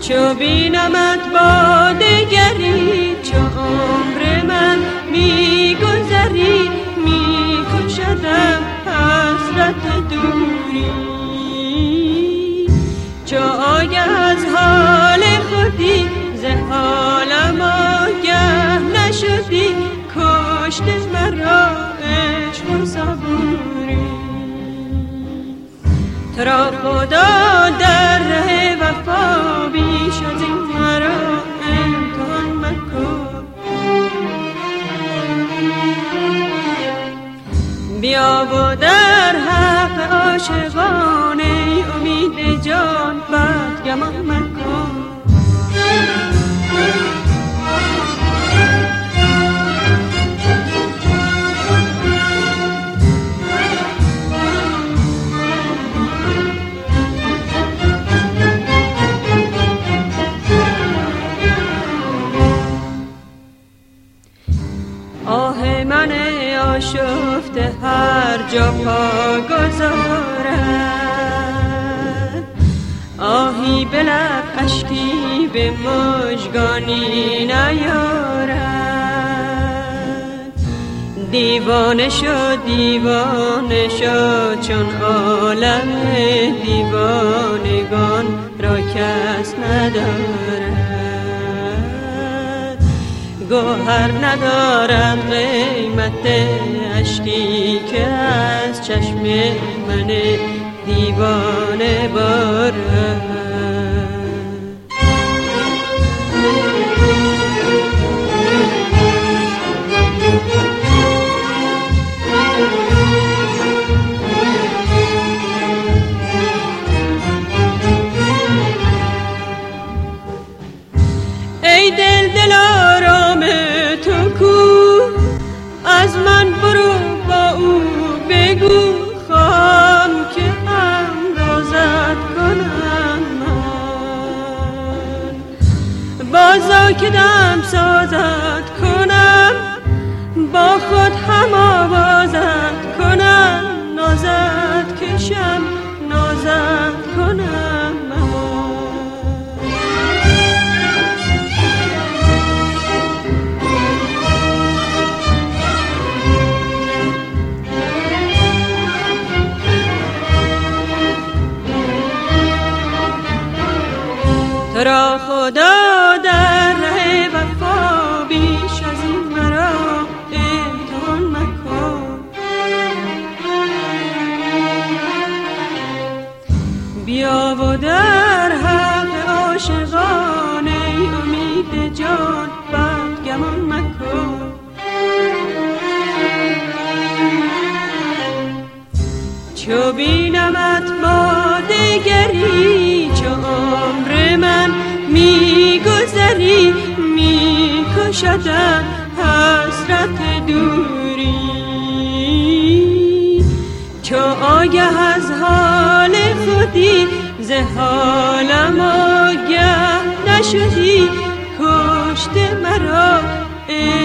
چو بینمت با دگری، چو عمر من میگذری، میکشدم حسرت دوری. چو آگه از حال خودی، ز حالم آگه نشدی، کشته مرا عشق و صبوری. ترا خدا در ره وفا، بیش از این مرا امتحان مکن. بیا و در حق عاشقانه امید جان بدگمان مکن. آه من آشفته هر جا پا گذارد، آهی به لب اشکی به مژگانی نیارد. دیوانه شد دیوانه شد چون عالم دیوانگان را کس ندارد. گوهر ندارد قیمت اشکی که از چشم من دیوانه بارد. ای دل دلارام تو کو، از من برو با او بگو، خواهم که همرازت کنم من. بازا که دم سازت کنم، با خود هم آوازت کنم، نازت کشم نازت کنم من. ترا خدا در ره وفا، بیش از این مرا امتحان مکن. بیا و در حق عاشقانه امید جان بدگمان مکن. چو بینمت با دگری، چو عمر من میگذری، میکشدم حسرت دوری. چو آگه از حال خودی، ز حالم آگه نشدی، کشته مرا